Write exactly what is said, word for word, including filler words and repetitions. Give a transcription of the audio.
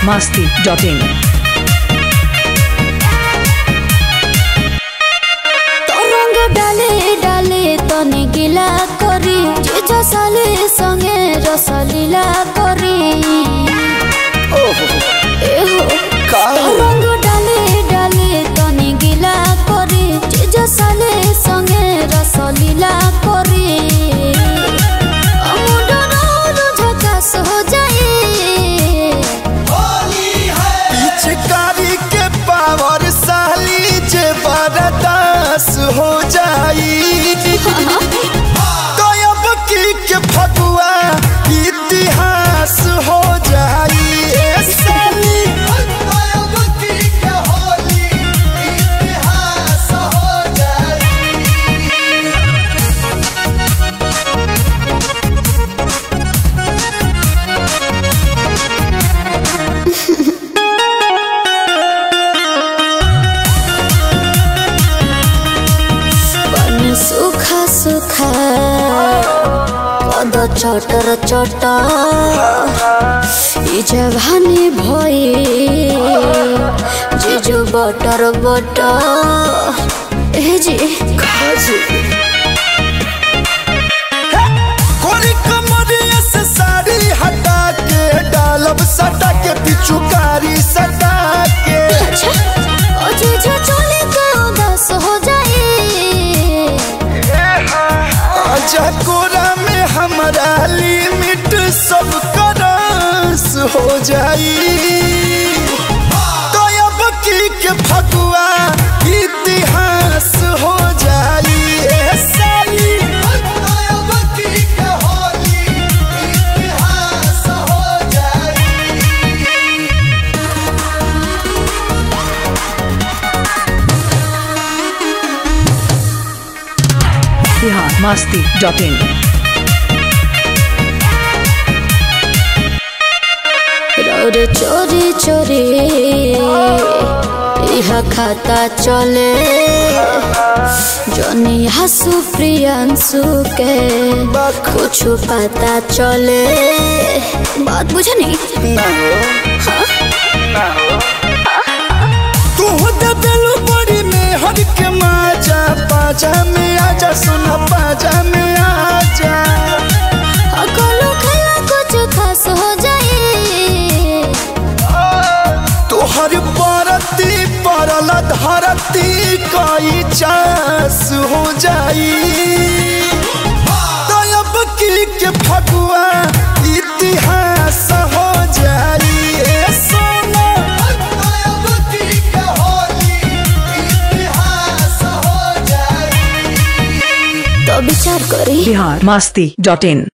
masti dot in. तरंग डाले डाले तने गिला करी जे साले संगे रसलीला करी ओहो एहो काहे तरंग डाले डाले तने गिला करी जे साले संगे रसलीला करी हो जाई तो अब की के फगुआ इतिहास हो जाई ऐसानी तो अब की के होली इतिहास हो जाई। सुखा सुखा पद चटर चट जवानी भई जीजू बटर बटर ए जी खाजू कोरी कमरिया से साड़ी हटा के डालब सटा के पिचुकारी सटा के अच्छा ओ जीजू चोली का उदास हो जाए आजा कोरा में हमारा लिमिट सब करस हो जाई तो अब की के फगुआ इतिहास हो जाई ऐसानी तो अब की के होली इतिहास हो जाई। Bihar masti dot in. रौरे चोरी चोरी यह खाता चले जनी हसु प्रियांशु के कुछ पता चले बात बुझे नहीं ना हो हाँ? ना हो तू होता बेलू बड़ी में हर के माजा पाजा में आजा सुना पाजा में आजा अकलो खला कुछ खास हो जाए तोहर परती परल धरती कई चास हो जाई तो अब की के फगुआ इतिहास हो जाई ए सोना तो अब की के होली इतिहास हो जाई। तो विचार करी Bihar masti dot in.